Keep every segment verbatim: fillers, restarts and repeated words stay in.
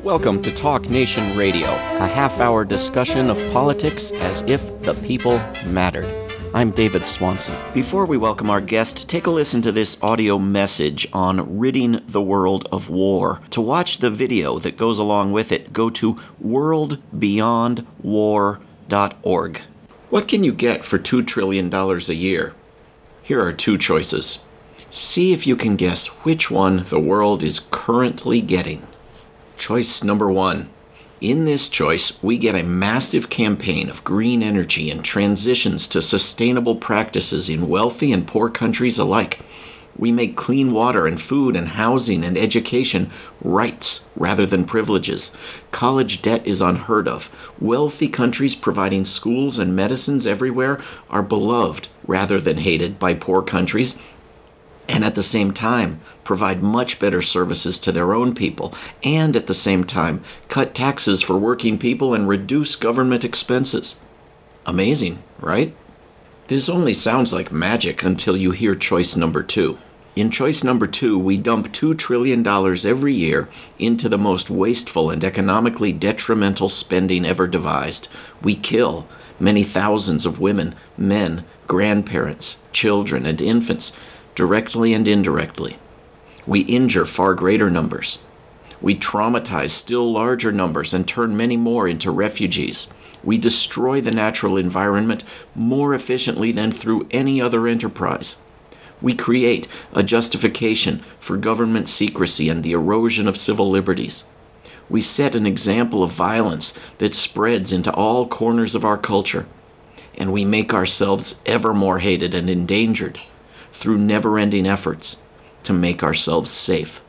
Welcome to Talk Nation Radio, a half-hour discussion of politics as if the people mattered. I'm David Swanson. Before we welcome our guest, take a listen to this audio message on ridding the world of war. To watch the video that goes along with it, go to world beyond war dot org. What can you get for two trillion dollars a year? Here are two choices. See if you can guess which one the world is currently getting. Choice number one. In this choice, we get a massive campaign of green energy and transitions to sustainable practices in wealthy and poor countries alike. We make clean water and food and housing and education rights rather than privileges. College debt is unheard of. Wealthy countries providing schools and medicines everywhere are beloved rather than hated by poor countries, and at the same time provide much better services to their own people, and at the same time cut taxes for working people and reduce government expenses. Amazing, right? This only sounds like magic until you hear choice number two. In choice number two, we dump two trillion dollars every year into the most wasteful and economically detrimental spending ever devised. We kill many thousands of women, men, grandparents, children, and infants, directly and indirectly. We injure far greater numbers. We traumatize still larger numbers and turn many more into refugees. We destroy the natural environment more efficiently than through any other enterprise. We create a justification for government secrecy and the erosion of civil liberties. We set an example of violence that spreads into all corners of our culture. And we make ourselves ever more hated and endangered through never-ending efforts to make ourselves safe.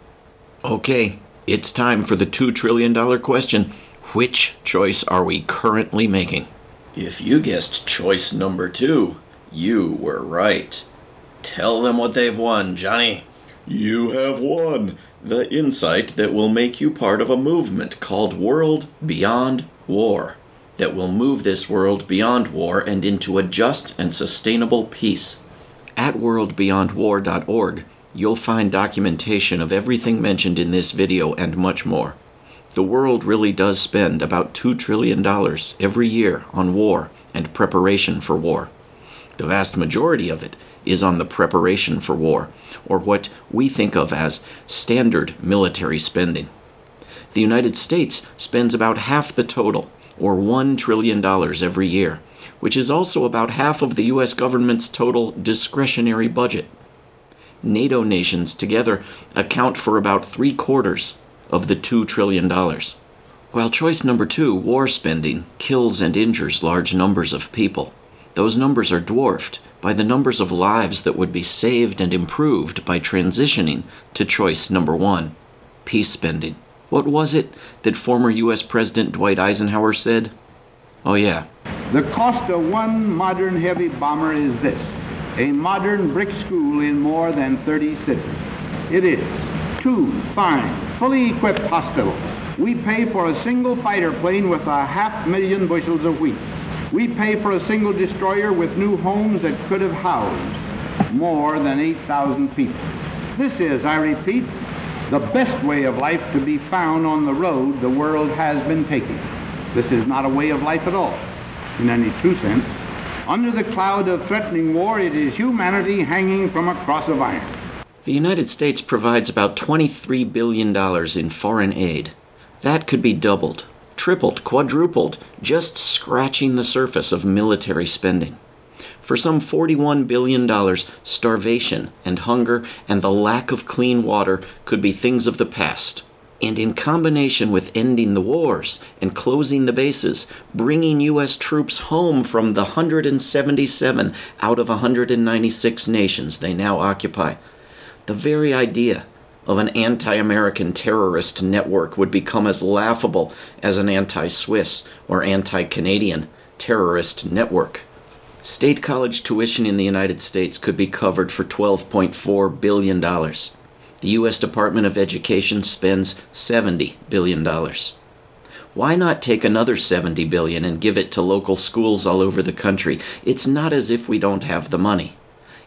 Okay, it's time for the two trillion dollars question. Which choice are we currently making? If you guessed choice number two, you were right. Tell them what they've won, Johnny. You have won the insight that will make you part of a movement called World Beyond War, that will move this world beyond war and into a just and sustainable peace. At world beyond war dot org, you'll find documentation of everything mentioned in this video and much more. The world really does spend about two trillion dollars every year on war and preparation for war. The vast majority of it is on the preparation for war, or what we think of as standard military spending. The United States spends about half the total, or one trillion dollars every year, which is also about half of the U S government's total discretionary budget. NATO nations together account for about three quarters of the two trillion dollars. While choice number two, war spending, kills and injures large numbers of people, those numbers are dwarfed by the numbers of lives that would be saved and improved by transitioning to choice number one, peace spending. What was it that former U S President Dwight Eisenhower said? Oh yeah. The cost of one modern heavy bomber is this: a modern brick school in more than thirty cities. It is two fine, fully equipped hospitals. We pay for a single fighter plane with a half million bushels of wheat. We pay for a single destroyer with new homes that could have housed more than eight thousand people. This is, I repeat, the best way of life to be found on the road the world has been taking. This is not a way of life at all, in any true sense. Under the cloud of threatening war, it is humanity hanging from a cross of iron. The United States provides about twenty-three billion dollars in foreign aid. That could be doubled, tripled, quadrupled, just scratching the surface of military spending. For some forty-one billion dollars, starvation and hunger and the lack of clean water could be things of the past. And in combination with ending the wars and closing the bases, bringing U S troops home from the one hundred seventy-seven out of one hundred ninety-six nations they now occupy, the very idea of an anti-American terrorist network would become as laughable as an anti-Swiss or anti-Canadian terrorist network. State college tuition in the United States could be covered for twelve point four billion dollars. The U S Department of Education spends seventy billion dollars. Why not take another seventy billion dollars and give it to local schools all over the country? It's not as if we don't have the money.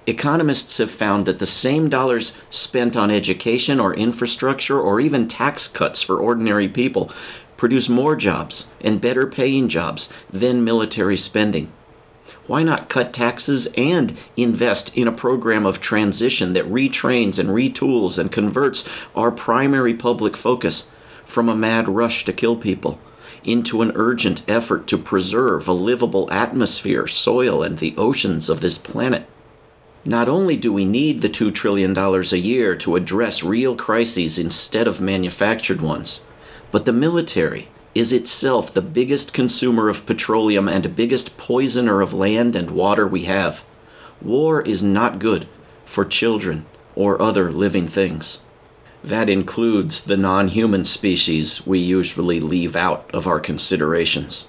Economists have found that the same dollars spent on education or infrastructure or even tax cuts for ordinary people produce more jobs and better paying jobs than military spending. Why not cut taxes and invest in a program of transition that retrains and retools and converts our primary public focus from a mad rush to kill people into an urgent effort to preserve a livable atmosphere, soil, and the oceans of this planet? Not only do we need the two trillion dollars a year to address real crises instead of manufactured ones, but the military is itself the biggest consumer of petroleum and biggest poisoner of land and water we have. War is not good for children or other living things. That includes the non-human species we usually leave out of our considerations.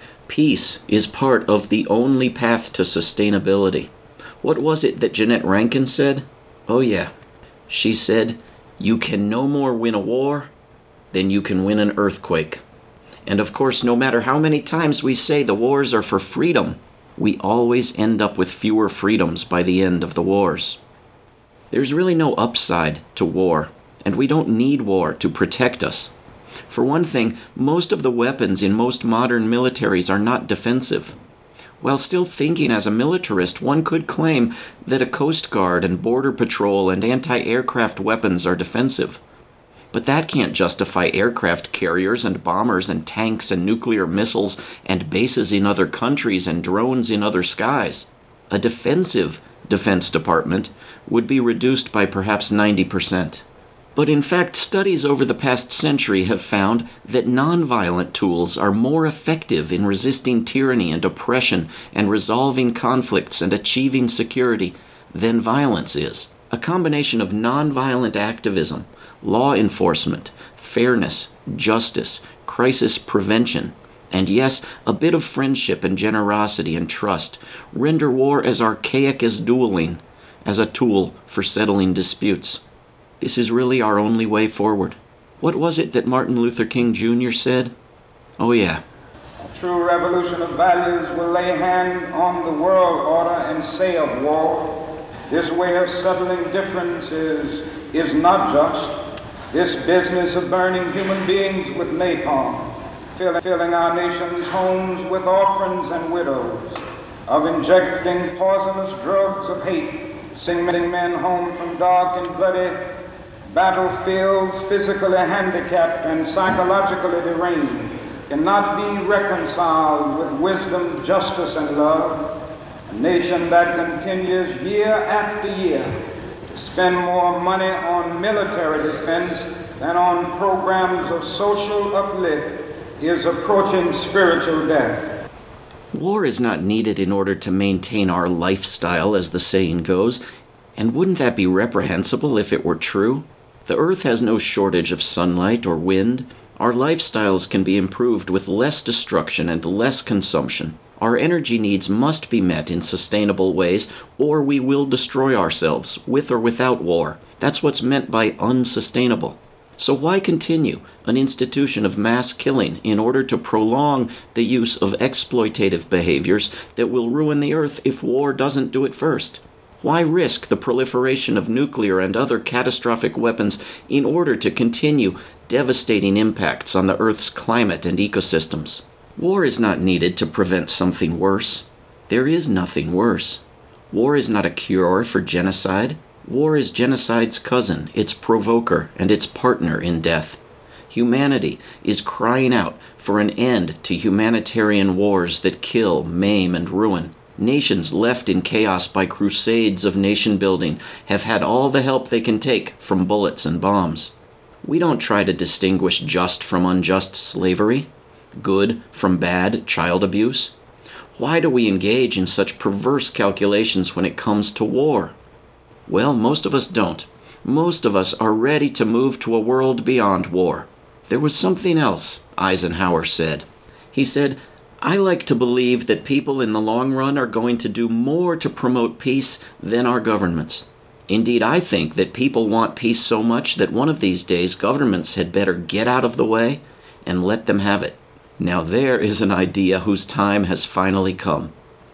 Peace is part of the only path to sustainability. What was it that Jeanette Rankin said? Oh yeah, she said, "You can no more win a war than you can win an earthquake." And of course, no matter how many times we say the wars are for freedom, we always end up with fewer freedoms by the end of the wars. There's really no upside to war, and we don't need war to protect us. For one thing, most of the weapons in most modern militaries are not defensive. While still thinking as a militarist, one could claim that a Coast Guard and Border Patrol and anti-aircraft weapons are defensive. But that can't justify aircraft carriers and bombers and tanks and nuclear missiles and bases in other countries and drones in other skies. A defensive Defense Department would be reduced by perhaps ninety percent. But in fact, studies over the past century have found that nonviolent tools are more effective in resisting tyranny and oppression and resolving conflicts and achieving security than violence is. A combination of nonviolent activism, law enforcement, fairness, justice, crisis prevention, and yes, a bit of friendship and generosity and trust render war as archaic as dueling as a tool for settling disputes. This is really our only way forward. What was it that Martin Luther King Junior said? Oh yeah. A true revolution of values will lay hand on the world order and say of war, this way of settling differences is not just. This business of burning human beings with napalm, filling, filling our nation's homes with orphans and widows, of injecting poisonous drugs of hate, sending men home from dark and bloody battlefields, physically handicapped and psychologically deranged, cannot be reconciled with wisdom, justice, and love. A nation that continues year after year to spend more money on military defense than on programs of social uplift is approaching spiritual death. War is not needed in order to maintain our lifestyle, as the saying goes, and wouldn't that be reprehensible if it were true? The earth has no shortage of sunlight or wind. Our lifestyles can be improved with less destruction and less consumption. Our energy needs must be met in sustainable ways, or we will destroy ourselves, with or without war. That's what's meant by unsustainable. So why continue an institution of mass killing in order to prolong the use of exploitative behaviors that will ruin the earth if war doesn't do it first? Why risk the proliferation of nuclear and other catastrophic weapons in order to continue devastating impacts on the Earth's climate and ecosystems? War is not needed to prevent something worse. There is nothing worse. War is not a cure for genocide. War is genocide's cousin, its provoker, and its partner in death. Humanity is crying out for an end to humanitarian wars that kill, maim, and ruin. Nations left in chaos by crusades of nation-building have had all the help they can take from bullets and bombs. We don't try to distinguish just from unjust slavery, good from bad child abuse. Why do we engage in such perverse calculations when it comes to war? Well, most of us don't. Most of us are ready to move to a world beyond war. There was something else Eisenhower said. He said, "I like to believe that people in the long run are going to do more to promote peace than our governments. Indeed, I think that people want peace so much that one of these days governments had better get out of the way and let them have it." Now there is an idea whose time has finally come.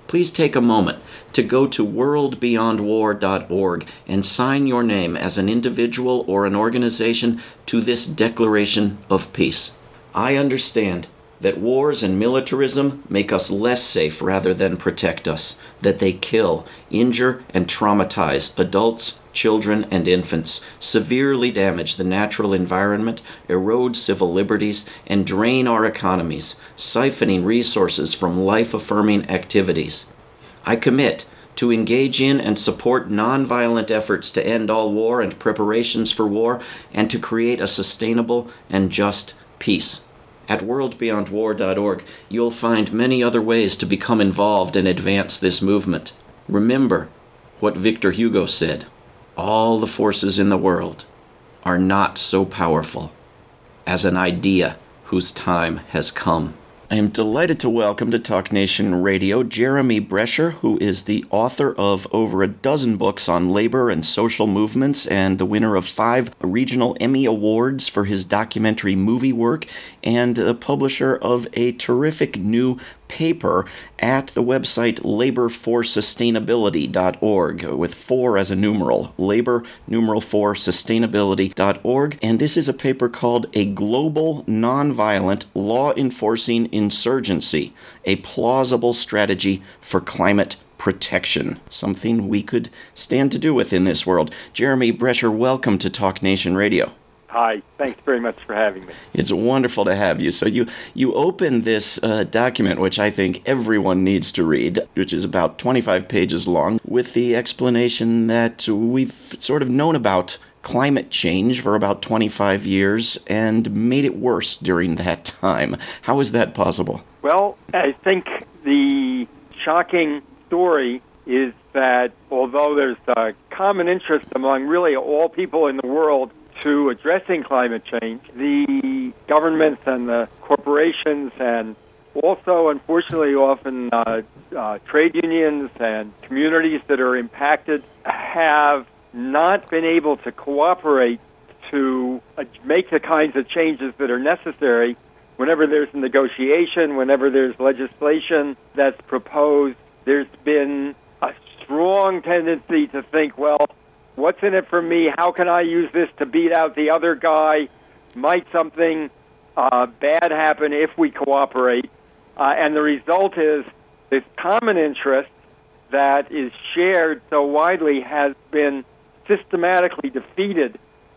please take a moment to go to world beyond war dot org and sign your name as an individual or an organization to this declaration of peace. I understand that wars and militarism make us less safe rather than protect us, that they kill, injure, and traumatize adults, children, and infants, severely damage the natural environment, erode civil liberties, and drain our economies, siphoning resources from life-affirming activities. I commit to engage in and support nonviolent efforts to end all war and preparations for war, and to create a sustainable and just peace. At world beyond war dot org, you'll find many other ways to become involved and advance this movement. Remember what Victor Hugo said, all the forces in the world are not so powerful as an idea whose time has come. I am delighted to welcome to Talk Nation Radio Jeremy Brescher, who is the author of over a dozen books on labor and social movements and the winner of five regional Emmy Awards for his documentary movie work, and the publisher of a terrific new paper at the website labor for sustainability dot org, with four as a numeral, labor numeral for sustainability dot org. And this is a paper called A Global Nonviolent Law Enforcing Insurgency, a Plausible Strategy for Climate Protection, something we could stand to do with in this world. Jeremy Brescher, welcome to Talk Nation Radio. Hi, thanks very much for having me. It's wonderful to have you. So you, you open this uh, document, which I think everyone needs to read, which is about twenty-five pages long, with the explanation that we've sort of known about climate change for about twenty-five years and made it worse during that time. How is that possible? Well, I think the shocking story is that although there's a common interest among really all people in the world to addressing climate change, the governments and the corporations and also, unfortunately, often uh, uh, trade unions and communities that are impacted have not been able to cooperate to uh, make the kinds of changes that are necessary whenever there's a negotiation, whenever there's legislation that's proposed. There's been a strong tendency to think, well, what's in it for me? How can I use this to beat out the other guy? Might something uh, bad happen if we cooperate? Uh, and the result is this common interest that is shared so widely has been systematically defeated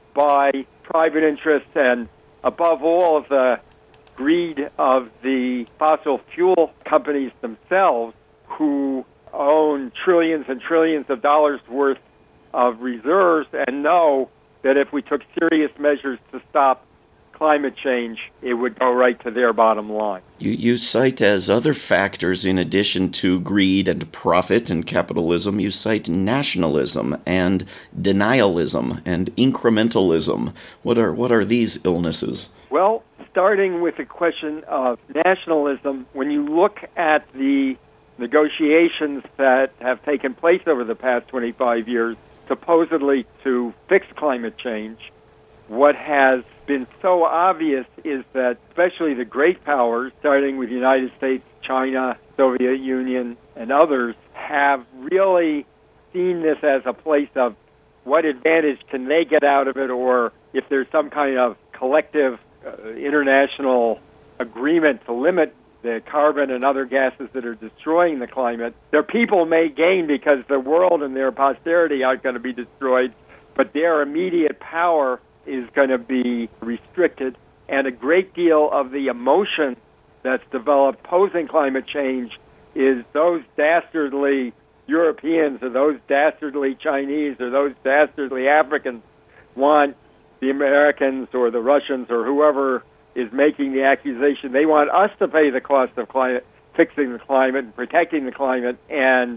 by private interests and, above all, the greed of the fossil fuel companies themselves, who own trillions and trillions of dollars worth of reserves and know that if we took serious measures to stop climate change, it would go right to their bottom line. You, you cite as other factors, in addition to greed and profit and capitalism, you cite nationalism and denialism and incrementalism. What are what are these illnesses? Well, starting with the question of nationalism, when you look at the negotiations that have taken place over the past twenty-five years, supposedly to fix climate change, what has been so obvious is that especially the great powers, starting with the United States, China, Soviet Union, and others, have really seen this as a place of what advantage can they get out of it, or if there's some kind of collective uh, international agreement to limit the carbon and other gases that are destroying the climate, their people may gain because the world and their posterity aren't going to be destroyed, but their immediate power is going to be restricted. And a great deal of the emotion that's developed posing climate change is those dastardly Europeans or those dastardly Chinese or those dastardly Africans want the Americans or the Russians or whoever is making the accusation. They want us to pay the cost of climate, fixing the climate and protecting the climate, and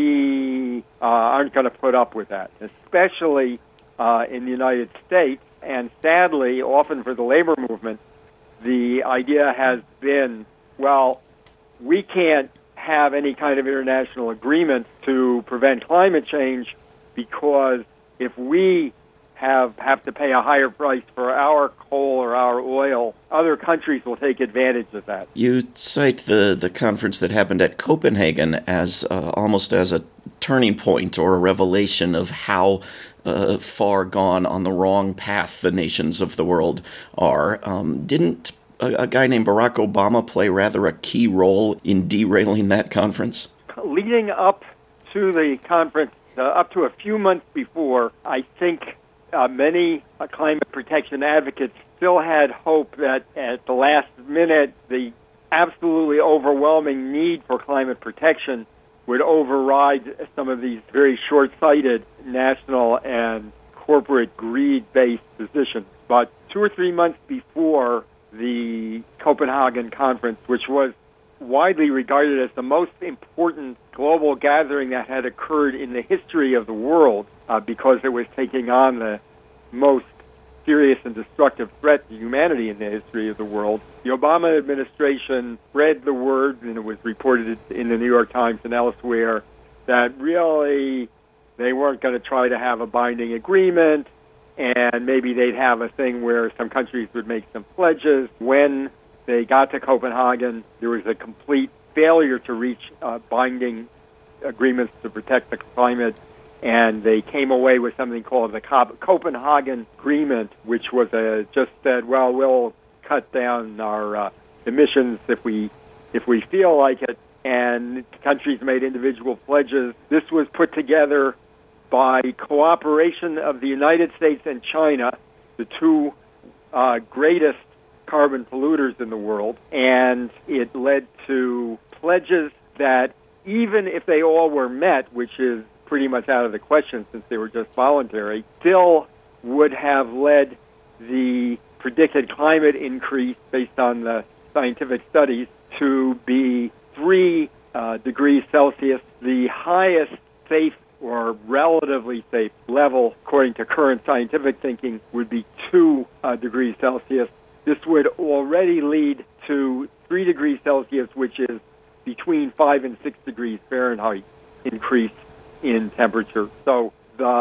we uh, aren't going to put up with that, especially uh, in the United States. And sadly, often for the labor movement, the idea has been, well, we can't have any kind of international agreement to prevent climate change because if we have have to pay a higher price for our coal or our oil, other countries will take advantage of that. You cite the, the conference that happened at Copenhagen as uh, almost as a turning point or a revelation of how uh, far gone on the wrong path the nations of the world are. Um, didn't a, a guy named Barack Obama play rather a key role in derailing that conference? Leading up to the conference, uh, up to a few months before, I think uh, many uh, climate protection advocates still had hope that at the last minute, the absolutely overwhelming need for climate protection would override some of these very short-sighted national and corporate greed-based positions. But two or three months before the Copenhagen conference, which was widely regarded as the most important global gathering that had occurred in the history of the world, uh, because it was taking on the most serious and destructive threat to humanity in the history of the world. The Obama administration spread the word, and it was reported in the New York Times and elsewhere, that really they weren't going to try to have a binding agreement, and maybe they'd have a thing where some countries would make some pledges. When they got to Copenhagen, there was a complete failure to reach uh, binding agreements to protect the climate, and they came away with something called the Copenhagen Agreement, which was a, just said, well, we'll cut down our uh, emissions if we if we feel like it, and countries made individual pledges. This was put together by cooperation of the United States and China, the two uh, greatest carbon polluters in the world, and it led to pledges that even if they all were met, which is pretty much out of the question since they were just voluntary, still would have led the predicted climate increase based on the scientific studies to be three uh, degrees Celsius, the highest safe or relatively safe level, according to current scientific thinking, would be two uh, degrees Celsius. This would already lead to three degrees Celsius, which is between five and six degrees Fahrenheit increase in temperature. So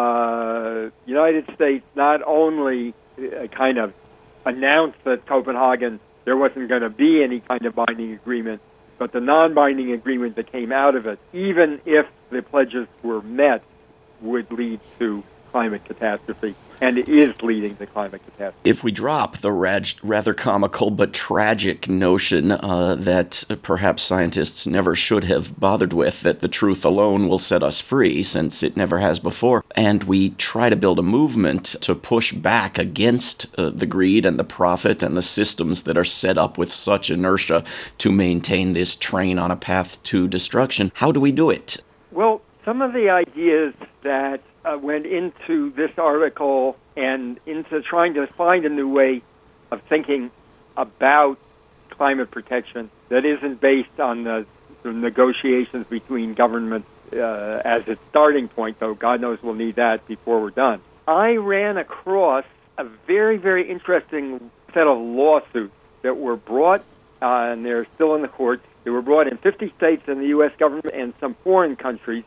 the United States not only uh, kind of announced that Copenhagen, there wasn't going to be any kind of binding agreement, but the non-binding agreement that came out of it, even if the pledges were met, would lead to climate catastrophe, and it is leading to climate catastrophe. If we drop the rag- rather comical but tragic notion uh, that perhaps scientists never should have bothered with, that the truth alone will set us free, since it never has before, and we try to build a movement to push back against uh, the greed and the profit and the systems that are set up with such inertia to maintain this train on a path to destruction, how do we do it? Well, some of the ideas that uh, went into this article and into trying to find a new way of thinking about climate protection that isn't based on the, the negotiations between governments uh, as its starting point, though God knows we'll need that before we're done. I ran across a very, very interesting set of lawsuits that were brought, uh, and they're still in the courts. They were brought in fifty states and the U S government and some foreign countries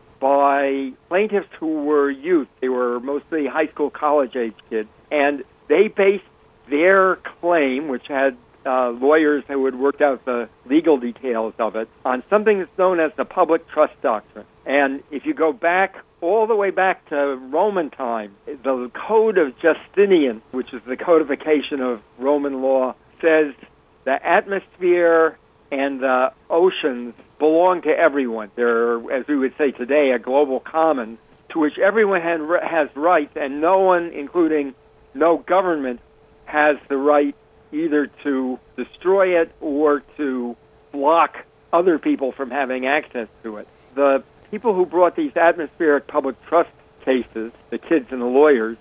by plaintiffs who were youth. They were mostly high school, college-age kids, and they based their claim, which had uh, lawyers who had worked out the legal details of it, on something that's known as the public trust doctrine. And if you go back, all the way back to Roman time, the Code of Justinian, which is the codification of Roman law, says the atmosphere and the oceans belong to everyone. They're, as we would say today, a global commons to which everyone had, has rights, and no one, including no government, has the right either to destroy it or to block other people from having access to it. The people who brought these atmospheric public trust cases, the kids and the lawyers,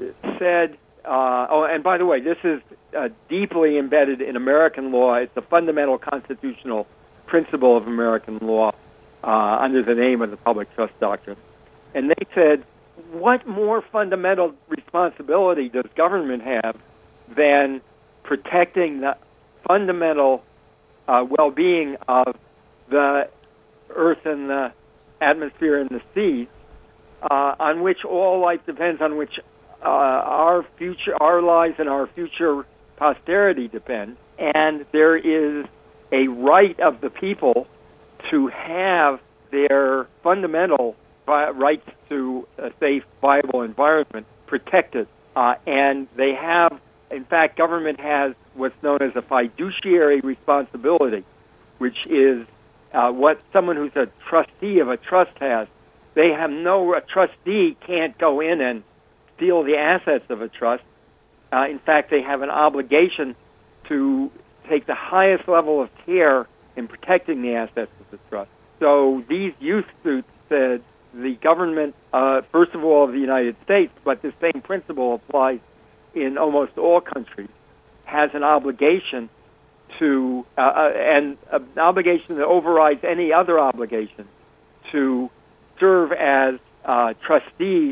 said, uh, oh, and by the way, this is uh, deeply embedded in American law. It's a fundamental constitutional principle of American law uh, under the name of the public trust doctrine. And they said, what more fundamental responsibility does government have than protecting the fundamental uh, well-being of the earth and the atmosphere and the seas, uh, on which all life depends, on which uh, our future, our lives and our future posterity depend, and there is a right of the people to have their fundamental rights to a safe, viable environment protected. Uh, and they have, in fact, government has what's known as a fiduciary responsibility, which is uh, what someone who's a trustee of a trust has. They have no, a trustee can't go in and steal the assets of a trust. Uh, in fact, they have an obligation to take the highest level of care in protecting the assets of the trust. So these youth suits said the government, uh, first of all, of the United States, but the same principle applies in almost all countries, has an obligation to, uh, uh, and an obligation that overrides any other obligation to serve as uh, trustees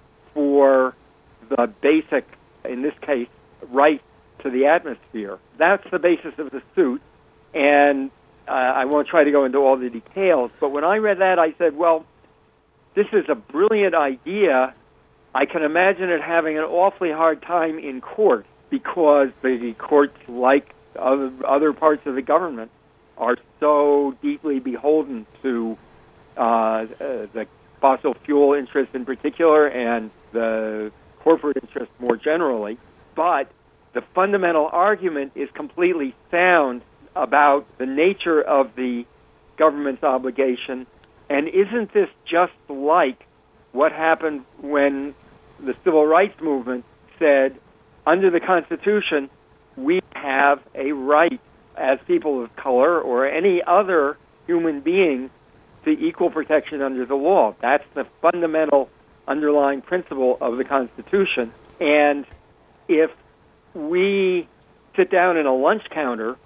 for the basic, in this case, right to the atmosphere. That's the basis of the suit, and uh, I won't try to go into all the details, but when I read that, I said, well, this is a brilliant idea. I can imagine it having an awfully hard time in court because the courts, like other, other parts of the government, are so deeply beholden to uh, uh, the fossil fuel interest in particular and the corporate interest more generally. But the fundamental argument is completely sound about the nature of the government's obligation. And isn't this just like what happened when the civil rights movement said, under the Constitution, we have a right as people of color or any other human being to equal protection under the law. That's the fundamental underlying principle of the Constitution. And if we sit down in a lunch counter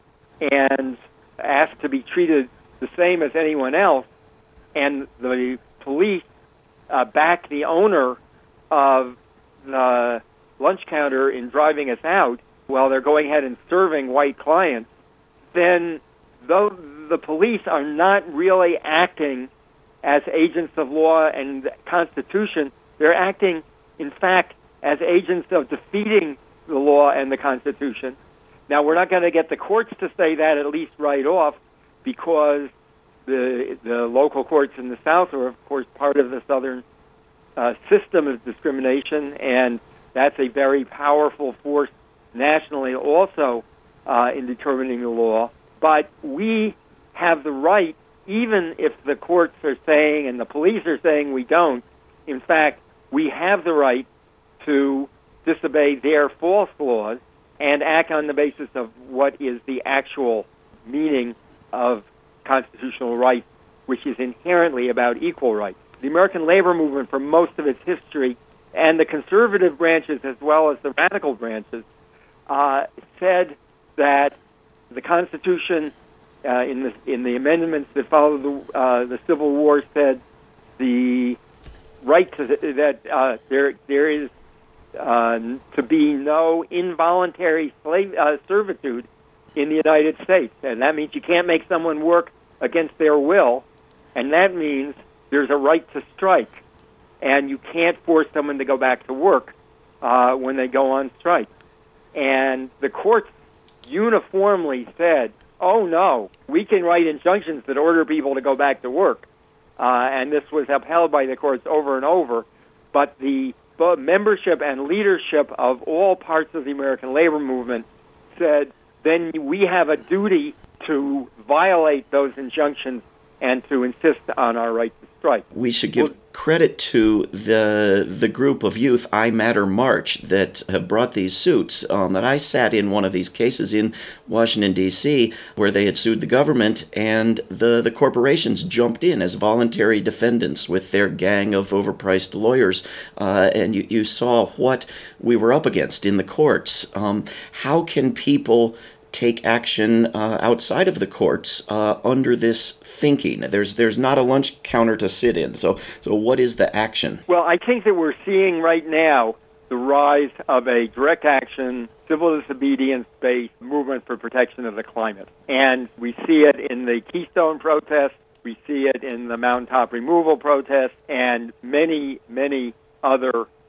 and ask to be treated the same as anyone else, and the police uh, back the owner of the lunch counter in driving us out while they're going ahead and serving white clients, then though the police are not really acting as agents of law and the Constitution, they're acting, in fact, as agents of defeating the law and the Constitution. Now, we're not going to get the courts to say that at least right off, because the the local courts in the South are, of course, part of the Southern uh, system of discrimination, and that's a very powerful force nationally also uh, in determining the law. But we have the right, even if the courts are saying and the police are saying we don't, in fact, we have the right to disobey their false laws and act on the basis of what is the actual meaning of constitutional rights, which is inherently about equal rights. The American labor movement, for most of its history, and the conservative branches as well as the radical branches, uh, said that the Constitution, uh, in the in the amendments that followed the uh, the Civil War, said the right to the, that uh, there there is uh, to be no involuntary slave uh, servitude in the United States, and that means you can't make someone work against their will, and that means there's a right to strike, and you can't force someone to go back to work uh, when they go on strike. And the courts uniformly said, oh no, we can write injunctions that order people to go back to work, uh, and this was upheld by the courts over and over, but the membership and leadership of all parts of the American labor movement said, then we have a duty to violate those injunctions and to insist on our right to strike. We should give well, credit to the the group of youth, I Matter March, that have brought these suits. Um, that I sat in one of these cases in Washington, D C, where they had sued the government, and the, the corporations jumped in as voluntary defendants with their gang of overpriced lawyers, uh, and you, you saw what we were up against in the courts. Um, how can people take action uh, outside of the courts uh, under this thinking? There's there's not a lunch counter to sit in. So so what is the action? Well, I think that we're seeing right now the rise of a direct action, civil disobedience-based movement for protection of the climate. And we see it in the Keystone protests, we see it in the mountaintop removal protests, and many, many other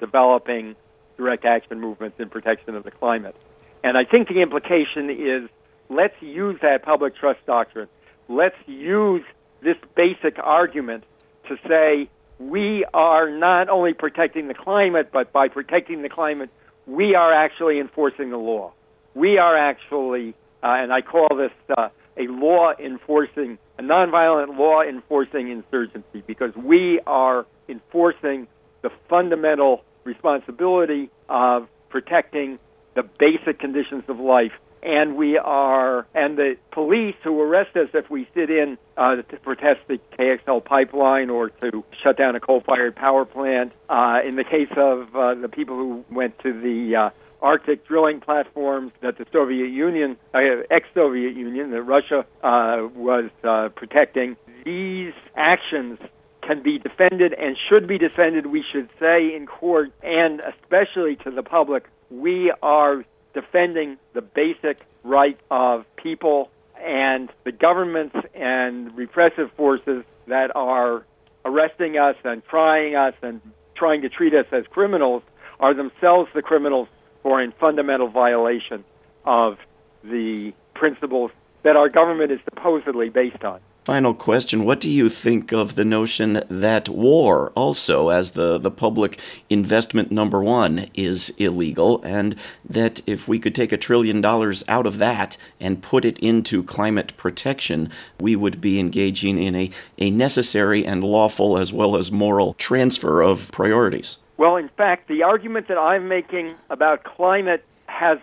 developing direct action movements in protection of the climate. And I think the implication is, let's use that public trust doctrine. Let's use this basic argument to say we are not only protecting the climate, but by protecting the climate, we are actually enforcing the law. We are actually, uh, and I call this uh, a law enforcing, a nonviolent law enforcing insurgency, because we are enforcing the fundamental responsibility of protecting the basic conditions of life. And we are, and the police who arrest us if we sit in uh, to protest the K X L pipeline or to shut down a coal-fired power plant. Uh, in the case of uh, the people who went to the uh, Arctic drilling platforms that the Soviet Union, uh, ex-Soviet Union, that Russia uh, was uh, protecting, these actions can be defended and should be defended, we should say, in court, and especially to the public. We are defending the basic right of people, and the governments and repressive forces that are arresting us and trying us and trying to treat us as criminals are themselves the criminals for in fundamental violation of the principles that our government is supposedly based on. Final question, what do you think of the notion that war also, as the, the public investment number one, is illegal, and that if we could take a trillion dollars out of that and put it into climate protection, we would be engaging in a, a necessary and lawful as well as moral transfer of priorities? Well, in fact, the argument that I'm making about climate has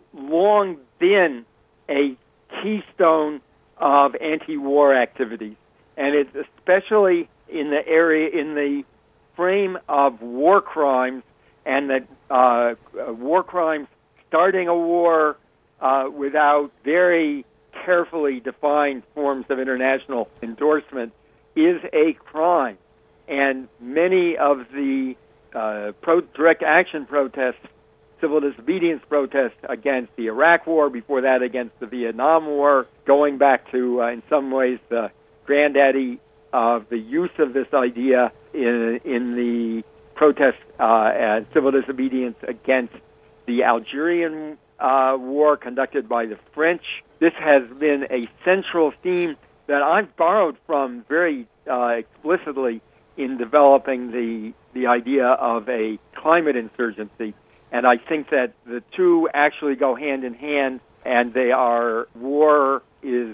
long been a keystone of anti-war activities, and it's especially in the area, in the frame of war crimes, and that uh, war crimes, starting a war uh, without very carefully defined forms of international endorsement is a crime. And many of the uh, pro- direct action protests, civil disobedience protests against the Iraq War, before that against the Vietnam War, going back to, uh, in some ways, the granddaddy of the use of this idea in, in the protests uh, and civil disobedience against the Algerian uh, war conducted by the French. This has been a central theme that I've borrowed from very uh, explicitly in developing the, the idea of a climate insurgency. And I think that the two actually go hand in hand, and they are, war is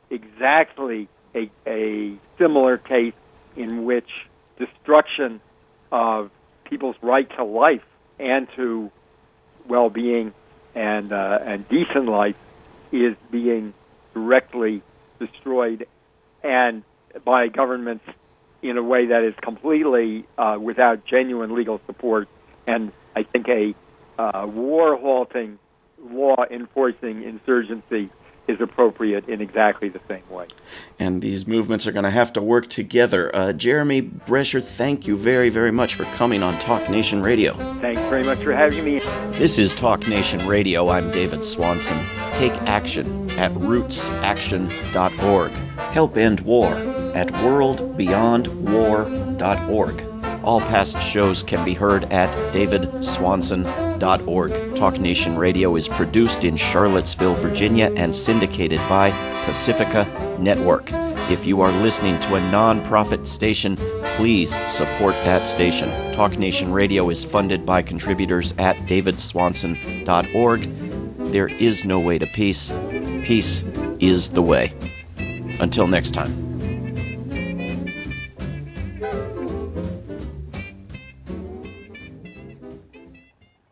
exactly a, a similar case in which destruction of people's right to life and to well-being and, uh, and decent life is being directly destroyed, and by governments in a way that is completely uh, without genuine legal support. And I think a uh, war-halting, law-enforcing insurgency is appropriate in exactly the same way. And these movements are going to have to work together. Uh, Jeremy Brescher, thank you very, very much for coming on Talk Nation Radio. Thanks very much for having me. This is Talk Nation Radio. I'm David Swanson. Take action at roots action dot org. Help end war at world beyond war dot org. All past shows can be heard at david swanson dot org. Talk Nation Radio is produced in Charlottesville, Virginia, and syndicated by Pacifica Network. If you are listening to a non-profit station, please support that station. Talk Nation Radio is funded by contributors at david swanson dot org. There is no way to peace. Peace is the way. Until next time.